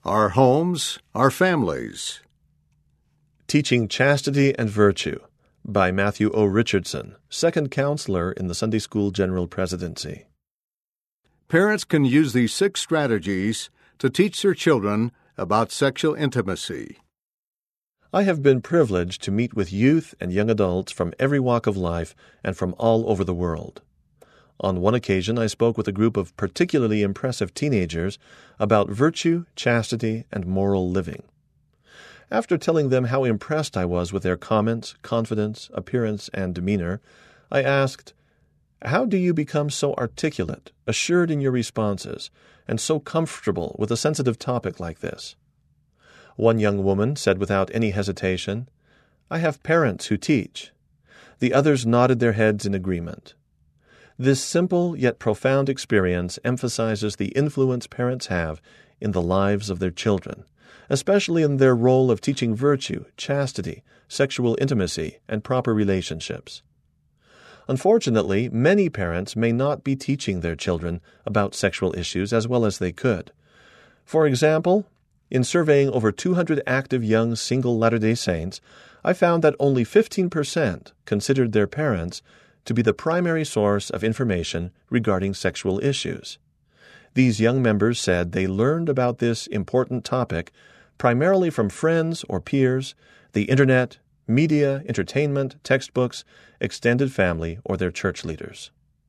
our homes, our families. Teaching Chastity and Virtue by Matthew O. Richardson, second counselor in the Sunday School General Presidency. Parents can use these 6 strategies to teach their children about sexual intimacy. I have been privileged to meet with youth and young adults from every walk of life and from all over the world. On one occasion, I spoke with a group of particularly impressive teenagers about virtue, chastity, and moral living. After telling them how impressed I was with their comments, confidence, appearance, and demeanor, I asked, "How do you become so articulate, assured in your responses, and so comfortable with a sensitive topic like this?" One young woman said without any hesitation, "I have parents who teach." The others nodded their heads in agreement. This simple yet profound experience emphasizes the influence parents have in the lives of their children, especially in their role of teaching virtue, chastity, sexual intimacy, and proper relationships. Unfortunately, many parents may not be teaching their children about sexual issues as well as they could. For example, in surveying over 200 active young single Latter-day Saints, I found that only 15% considered their parents to be the primary source of information regarding sexual issues. These young members said they learned about this important topic primarily from friends or peers, the Internet, media, entertainment, textbooks, extended family, or their church leaders.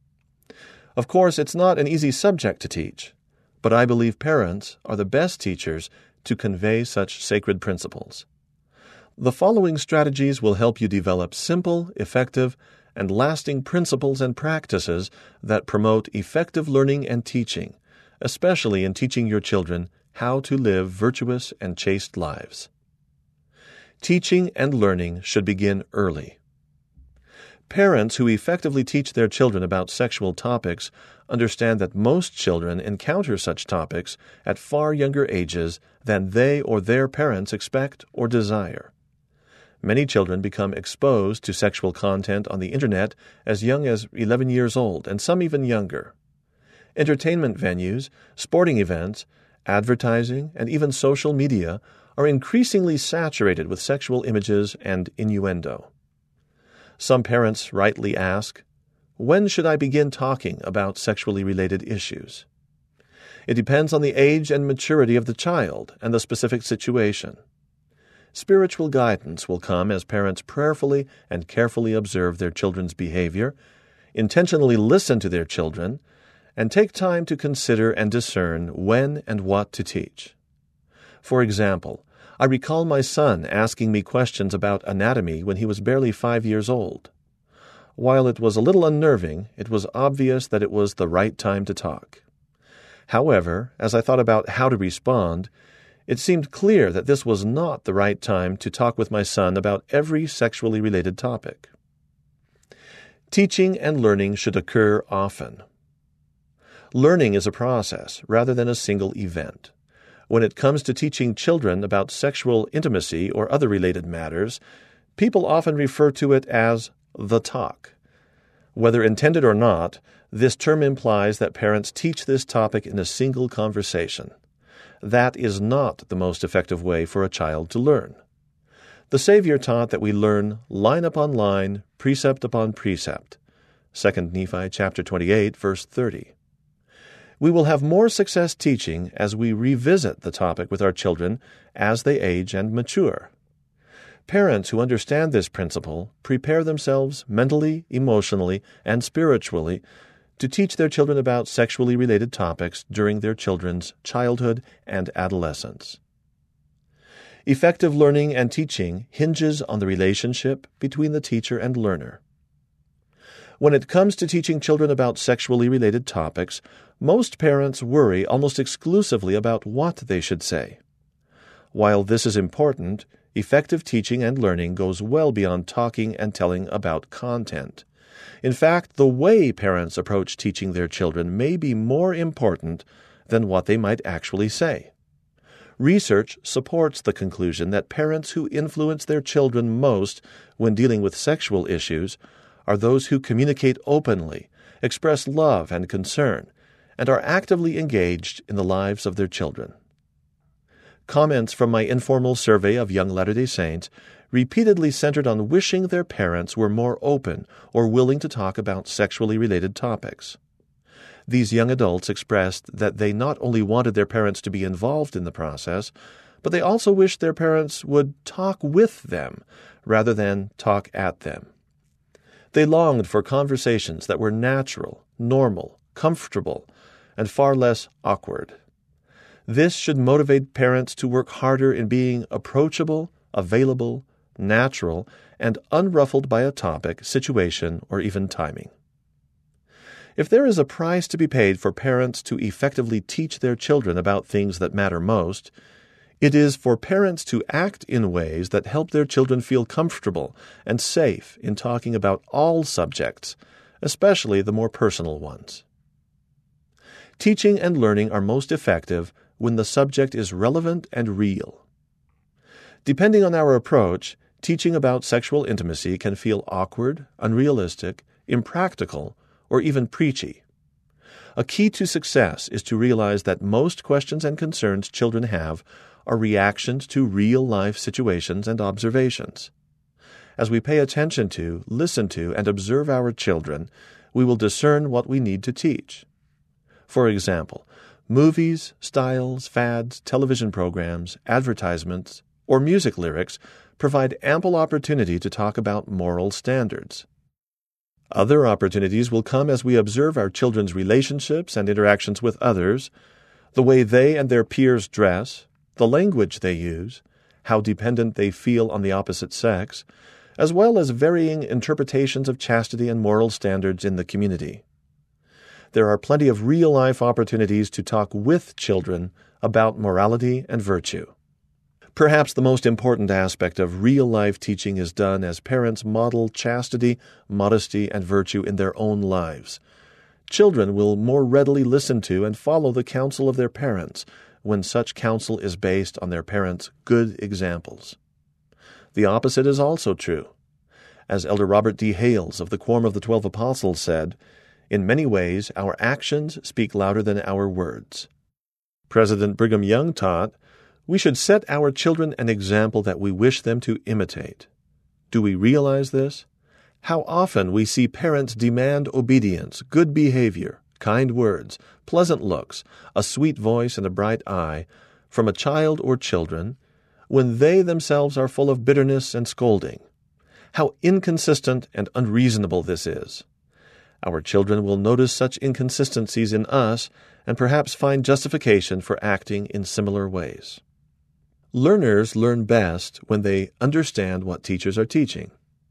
Of course, it's not an easy subject to teach, but I believe parents are the best teachers to convey such sacred principles. The following strategies will help you develop simple, effective, and lasting principles and practices that promote effective learning and teaching, especially in teaching your children how to live virtuous and chaste lives. Teaching and learning should begin early. Parents who effectively teach their children about sexual topics understand that most children encounter such topics at far younger ages than they or their parents expect or desire. Many children become exposed to sexual content on the Internet as young as 11 years old, and some even younger. Entertainment venues, sporting events, advertising, and even social media are increasingly saturated with sexual images and innuendo. Some parents rightly ask, "When should I begin talking about sexually related issues?" It depends on the age and maturity of the child and the specific situation. Spiritual guidance will come as parents prayerfully and carefully observe their children's behavior, intentionally listen to their children, and take time to consider and discern when and what to teach. For example, I recall my son asking me questions about anatomy when he was barely 5 years old. While it was a little unnerving, it was obvious that it was the right time to talk. However, as I thought about how to respond, it seemed clear that this was not the right time to talk with my son about every sexually related topic. Teaching and learning should occur often. Learning is a process rather than a single event. When it comes to teaching children about sexual intimacy or other related matters, people often refer to it as the talk. Whether intended or not, this term implies that parents teach this topic in a single conversation. That is not the most effective way for a child to learn. The Savior taught that we learn line upon line, precept upon precept. 2 Nephi chapter 28, verse 30. We will have more success teaching as we revisit the topic with our children as they age and mature. Parents who understand this principle prepare themselves mentally, emotionally, and spiritually to teach their children about sexually related topics during their children's childhood and adolescence. Effective learning and teaching hinges on the relationship between the teacher and learner. When it comes to teaching children about sexually related topics, most parents worry almost exclusively about what they should say. While this is important, effective teaching and learning goes well beyond talking and telling about content. In fact, the way parents approach teaching their children may be more important than what they might actually say. Research supports the conclusion that parents who influence their children most when dealing with sexual issues are those who communicate openly, express love and concern, and are actively engaged in the lives of their children. Comments from my informal survey of young Latter-day Saints repeatedly centered on wishing their parents were more open or willing to talk about sexually related topics. These young adults expressed that they not only wanted their parents to be involved in the process, but they also wished their parents would talk with them rather than talk at them. They longed for conversations that were natural, normal, comfortable, and far less awkward. This should motivate parents to work harder in being approachable, available, natural, and unruffled by a topic, situation, or even timing. If there is a price to be paid for parents to effectively teach their children about things that matter most, it is for parents to act in ways that help their children feel comfortable and safe in talking about all subjects, especially the more personal ones. Teaching and learning are most effective when the subject is relevant and real. Depending on our approach, teaching about sexual intimacy can feel awkward, unrealistic, impractical, or even preachy. A key to success is to realize that most questions and concerns children have are reactions to real-life situations and observations. As we pay attention to, listen to, and observe our children, we will discern what we need to teach. For example, movies, styles, fads, television programs, advertisements, or music lyrics provide ample opportunity to talk about moral standards. Other opportunities will come as we observe our children's relationships and interactions with others, the way they and their peers dress, the language they use, how dependent they feel on the opposite sex, as well as varying interpretations of chastity and moral standards in the community. There are plenty of real-life opportunities to talk with children about morality and virtue. Perhaps the most important aspect of real-life teaching is done as parents model chastity, modesty, and virtue in their own lives. Children will more readily listen to and follow the counsel of their parents when such counsel is based on their parents' good examples. The opposite is also true. As Elder Robert D. Hales of the Quorum of the 12 Apostles said, "In many ways, our actions speak louder than our words." President Brigham Young taught, "We should set our children an example that we wish them to imitate." Do we realize this? How often we see parents demand obedience, good behavior, kind words, pleasant looks, a sweet voice and a bright eye from a child or children, when they themselves are full of bitterness and scolding. How inconsistent and unreasonable this is. Our children will notice such inconsistencies in us and perhaps find justification for acting in similar ways. Learners learn best when they understand what teachers are teaching.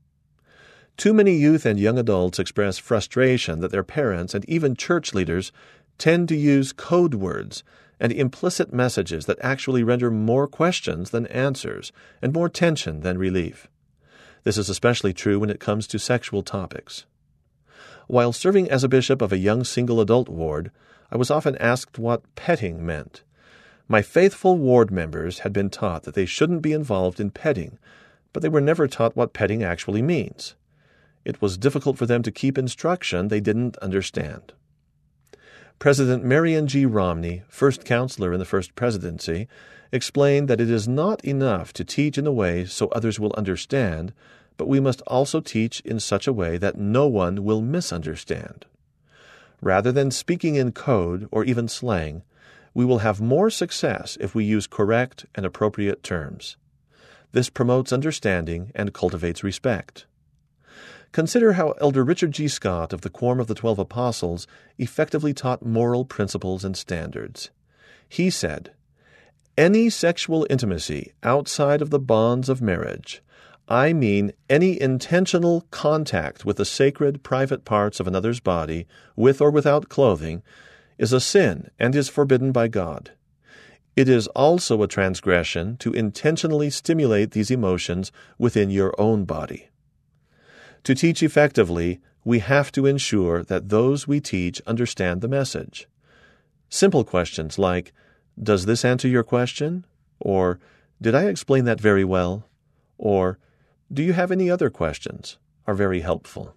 Too many youth and young adults express frustration that their parents and even church leaders tend to use code words and implicit messages that actually render more questions than answers and more tension than relief. This is especially true when it comes to sexual topics. While serving as a bishop of a young single adult ward, I was often asked what petting meant. My faithful ward members had been taught that they shouldn't be involved in petting, but they were never taught what petting actually means. It was difficult for them to keep instruction they didn't understand. President Marion G. Romney, first counselor in the First Presidency, explained that it is not enough to teach in a way so others will understand, but we must also teach in such a way that no one will misunderstand. Rather than speaking in code or even slang, we will have more success if we use correct and appropriate terms. This promotes understanding and cultivates respect. Consider how Elder Richard G. Scott of the Quorum of the 12 Apostles effectively taught moral principles and standards. He said, "Any sexual intimacy outside of the bonds of marriage, I mean any intentional contact with the sacred private parts of another's body, with or without clothing, is a sin and is forbidden by God. It is also a transgression to intentionally stimulate these emotions within your own body." To teach effectively, we have to ensure that those we teach understand the message. Simple questions like, "Does this answer your question?" Or, "Did I explain that very well?" Or, "Do you have any other questions?" are very helpful.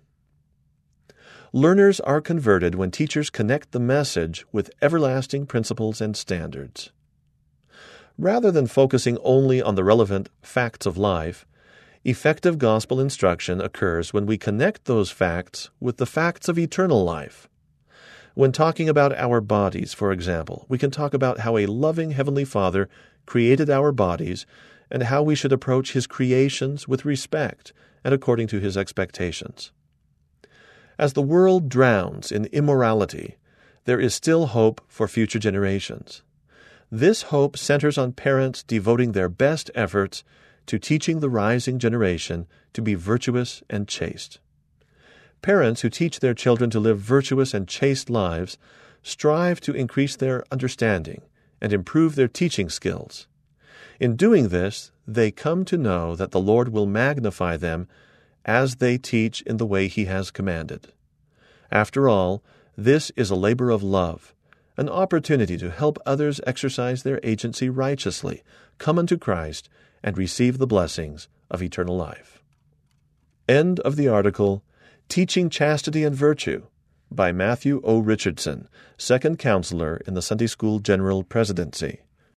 Learners are converted when teachers connect the message with everlasting principles and standards. Rather than focusing only on the relevant facts of life, effective gospel instruction occurs when we connect those facts with the facts of eternal life. When talking about our bodies, for example, we can talk about how a loving Heavenly Father created our bodies and how we should approach His creations with respect and according to His expectations. As the world drowns in immorality, there is still hope for future generations. This hope centers on parents devoting their best efforts to teaching the rising generation to be virtuous and chaste. Parents who teach their children to live virtuous and chaste lives strive to increase their understanding and improve their teaching skills. In doing this, they come to know that the Lord will magnify them as they teach in the way He has commanded. After all, this is a labor of love, an opportunity to help others exercise their agency righteously, come unto Christ, and receive the blessings of eternal life. End of the article, Teaching Chastity and Virtue, by Matthew O. Richardson, Second Counselor in the Sunday School General Presidency.